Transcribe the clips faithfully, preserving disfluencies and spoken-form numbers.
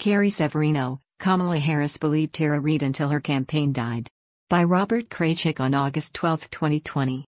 Carrie Severino, Kamala Harris believed Tara Reade until her campaign died. By Robert Kraychik on August twelfth, twenty twenty.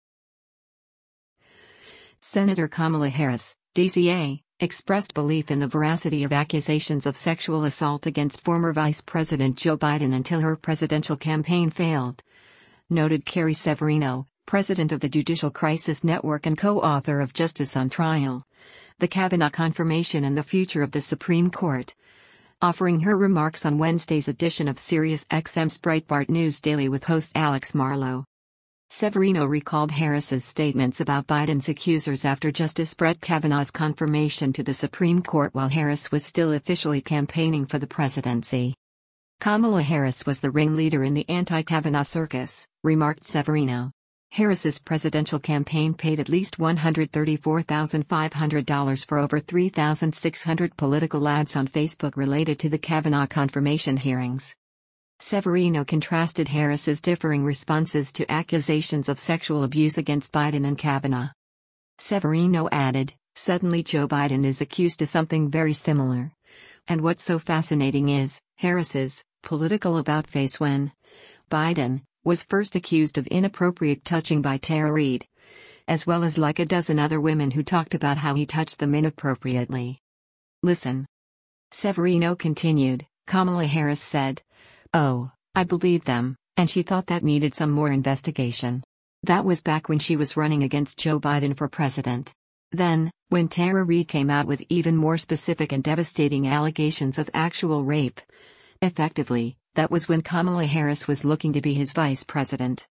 Senator Kamala Harris, D C A, expressed belief in the veracity of accusations of sexual assault against former Vice President Joe Biden until her presidential campaign failed. Noted Carrie Severino, president of the Judicial Crisis Network and co-author of Justice on Trial: The Kavanaugh Confirmation and the Future of the Supreme Court, offering her remarks on Wednesday's edition of SiriusXM's Breitbart News Daily with host Alex Marlow. Severino recalled Harris's statements about Biden's accusers after Justice Brett Kavanaugh's confirmation to the Supreme Court while Harris was still officially campaigning for the presidency. Kamala Harris was the ringleader in the anti-Kavanaugh circus, remarked Severino. Harris's presidential campaign paid at least one hundred thirty-four thousand five hundred dollars for over three thousand six hundred political ads on Facebook related to the Kavanaugh confirmation hearings. Severino contrasted Harris's differing responses to accusations of sexual abuse against Biden and Kavanaugh. Severino added, "Suddenly Joe Biden is accused of something very similar. And what's so fascinating is, Harris's political about-face when Biden was first accused of inappropriate touching by Tara Reade, as well as like a dozen other women who talked about how he touched them inappropriately. Listen." Severino continued, Kamala Harris said, "Oh, I believe them," and she thought that needed some more investigation. That was back when she was running against Joe Biden for president. Then, when Tara Reade came out with even more specific and devastating allegations of actual rape. Effectively, that was when Kamala Harris was looking to be his vice president.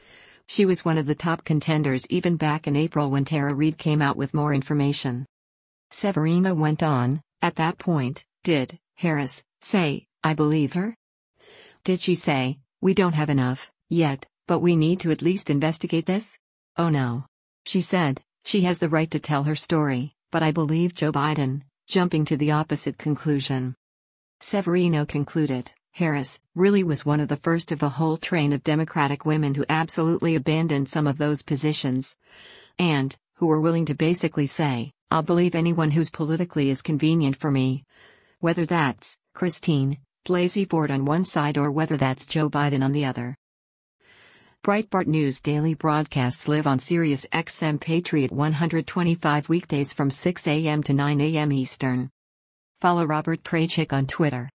She was one of the top contenders even back in April when Tara Reade came out with more information. Severino went on, "At that point, did Harris say, 'I believe her'? Did she say, 'We don't have enough yet, but we need to at least investigate this'? Oh no. She said, 'She has the right to tell her story, but I believe Joe Biden,' jumping to the opposite conclusion." Severino concluded, Harris really was one of the first of a whole train of Democratic women who absolutely abandoned some of those positions, and who were willing to basically say, "I'll believe anyone who's politically is convenient for me." Whether that's Christine Blasey Ford on one side or whether that's Joe Biden on the other. Breitbart News Daily broadcasts live on SiriusXM Patriot one twenty-five weekdays from six a m to nine a m Eastern. Follow Robert Kraychik on Twitter.